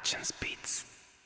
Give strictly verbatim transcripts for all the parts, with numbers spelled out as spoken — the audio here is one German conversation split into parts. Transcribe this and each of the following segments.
Productions Beats.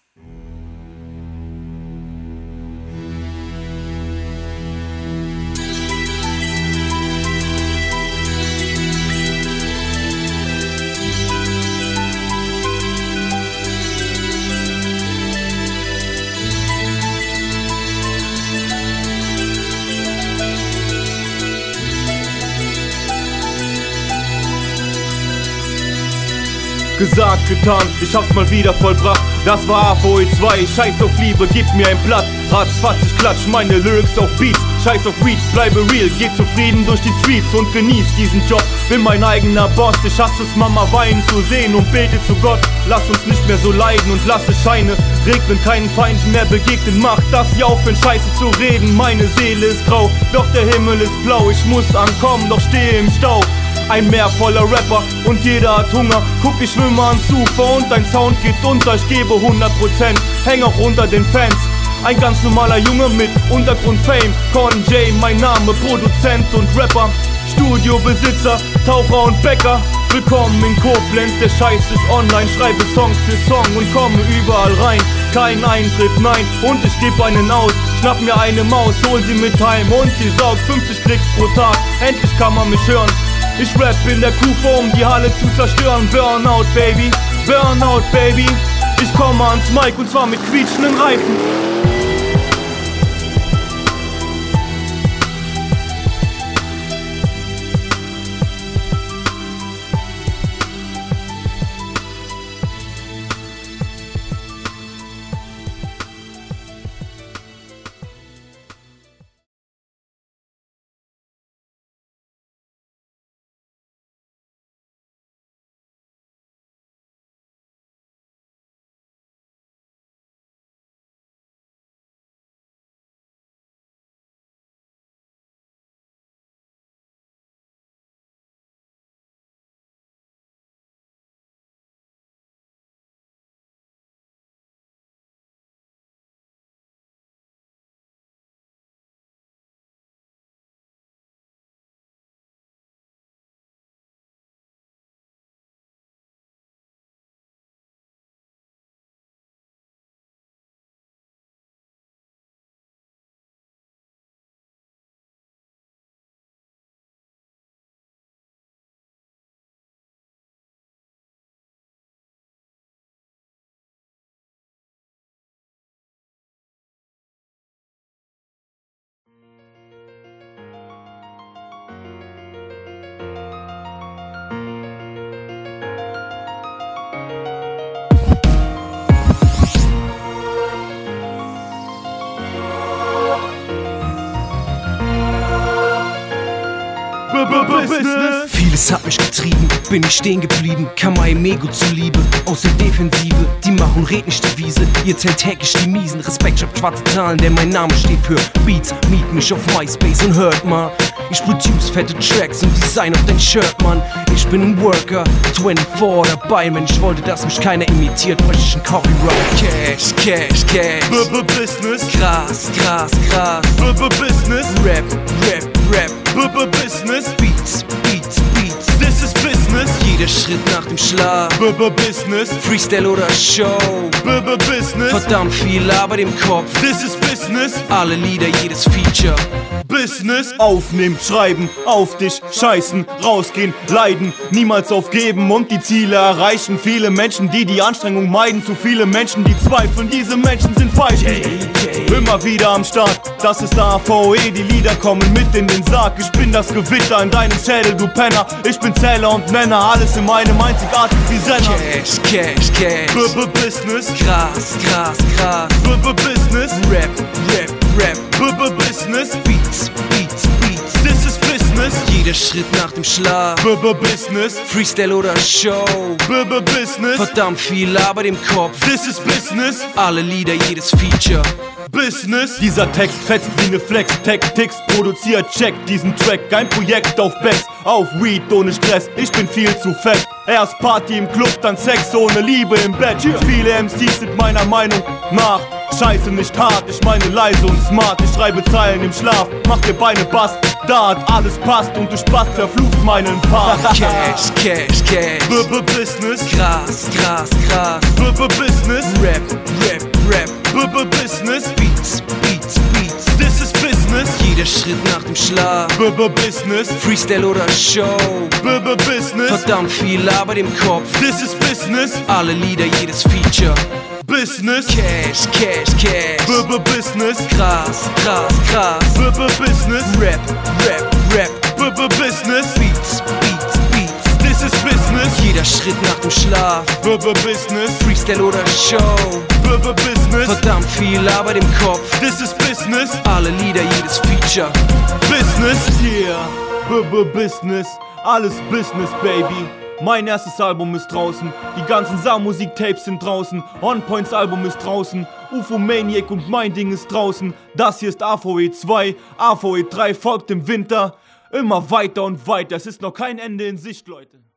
Gesagt, getan, ich hab's mal wieder vollbracht. Das war A V O E zwei, scheiß auf Liebe, gib mir ein Blatt. Ratzfatz, ich klatsch meine Lyrics auf Beats. Scheiß auf Weed, bleibe real, geh zufrieden durch die Streets und genieß diesen Job. Bin mein eigener Boss, ich hasse es, Mama weinen zu sehen und bete zu Gott. Lass uns nicht mehr so leiden und lass es Scheine regnen, keinen Feinden mehr begegnen. Macht, dass sie aufhören, Scheiße zu reden. Meine Seele ist grau, doch der Himmel ist blau. Ich muss ankommen, doch stehe im Stau. Ein Meer voller Rapper und jeder hat Hunger. Guck, ich schwimme ans Ufer und dein Sound geht unter. Ich gebe hundert Prozent, häng auch unter den Fans. Ein ganz normaler Junge mit Untergrund-Fame. Con J, mein Name, Produzent und Rapper. Studiobesitzer, Taucher und Bäcker. Willkommen in Koblenz, der Scheiß ist online. Schreibe Songs für Song und komme überall rein. Kein Eintritt, nein, und ich geb einen aus. Schnapp mir eine Maus, hol sie mit heim und sie saugt fünfzig Klicks pro Tag. Endlich kann man mich hören. Ich rap in der Kufa, um die Halle zu zerstören. Burnout, Baby, Burnout, Baby. Ich komme ans Mic und zwar mit quietschenden Reifen. Business. Vieles hat mich getrieben, bin ich stehen geblieben, kam meinem Ego zuliebe. Aus der Defensive, die machen red nicht die Wiese. Ihr zählt täglich die Miesen, Respekt schreibt schwarze Zahlen, denn mein Name steht für Beats. Meet mich auf MySpace und hört mal, ich produce fette Tracks und Design auf dein Shirt, Mann. Ich bin ein Worker, vierundzwanzig dabei, wenn ich wollte, dass mich keiner imitiert, bräuchte ich ein Copyright. Cash, Cash, Cash. B-B-Business. Krass, krass, krass. B-B-Business. Rap, Rap, Rap. B-B-Business. Beats, Beats, Beats. This is business. Jeder Schritt nach dem Schlaf. B-B-Business. Freestyle oder Show. B-B-Business. Verdammt viel Arbeit im Kopf. This is business. Alle Lieder, jedes Feature. Business. Aufnehmen, schreiben, auf dich scheißen, rausgehen, leiden, niemals aufgeben und die Ziele erreichen. Viele Menschen, die die Anstrengung meiden, zu viele Menschen, die zweifeln, diese Menschen sind falsch. Immer wieder am Start, das ist A V O E, die Lieder kommen mit in den Sarg. Ich bin das Gewitter in deinem Schädel, du Penner. Ich bin Zähler und Nenner, alles in meinem einzigartigen Designer. Cash, Cash, Cash. B-B-Business. Krass, krass, krass. B-B-Business. Rap, Rap, Rap. B-B-Business. Beats, Beats, Beats. This is business. Jeder Schritt nach dem Schlaf. B-B-Business. Freestyle oder Show. B-B-Business. Verdammt viel Arbeit im Kopf. This is business. Alle Lieder, jedes Feature. Business. Dieser Text fetzt wie ne Flex. Tactics produziert, check diesen Track. Kein Projekt auf Backs, auf Weed ohne Stress. Ich bin viel zu fett. Erst Party im Club, dann Sex ohne Liebe im Bett. Viele M Cs sind meiner Meinung nach Scheiße nicht hart, ich meine leise und smart. Ich schreibe Zeilen im Schlaf, mach dir Beine Bast. Da hat alles passt und du Spaß verflucht meinen Part. Cash, Cash, Cash. B-B-Business. Krass, krass, krass. B-B-Business. Rap, Rap, Rap. B-B-Business. Beats, Beats, Beats. This is business. Jeder Schritt nach dem Schlaf. B-B-Business. Freestyle oder Show. B-B-Business. Verdammt viel Arbeit im Kopf. This is business. Alle Lieder, jedes Feature. Business. Cash, Cash, Cash. B-B-Business. Krass, krass, krass. B-B-Business. Rap, Rap, Rap. B-B-Business. Beats, Beats, Beats. This is business. Jeder Schritt nach dem Schlaf. B-B-Business. Freestyle oder Show. B-B-Business. Verdammt viel Arbeit im Kopf. This is business. Alle Lieder, jedes Feature. Business, yeah. B-B-Business. Alles Business, baby. Mein erstes Album ist draußen, die ganzen Saarmusik-Tapes sind draußen, On Points Album ist draußen, U F O Maniac und mein Ding ist draußen. Das hier ist A V E zwei, A V E drei folgt im Winter. Immer weiter und weiter, es ist noch kein Ende in Sicht, Leute.